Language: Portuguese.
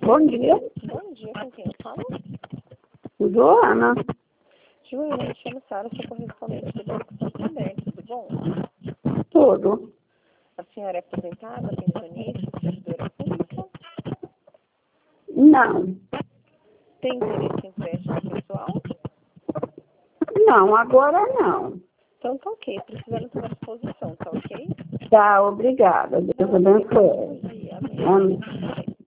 Bom dia. Bom dia, com quem eu falo? Joana. Joana, me chamo Sara, sou correspondente do Banco Santander, tudo bom? Tudo. A senhora é aposentada, pensionista, servidora pública? Não. Tem interesse em empréstimo pessoal? Não, agora não. Então tá ok, precisando ter uma disposição, tá ok? Tá, obrigada. Deus abençoe. Bom dia, amém. Amém.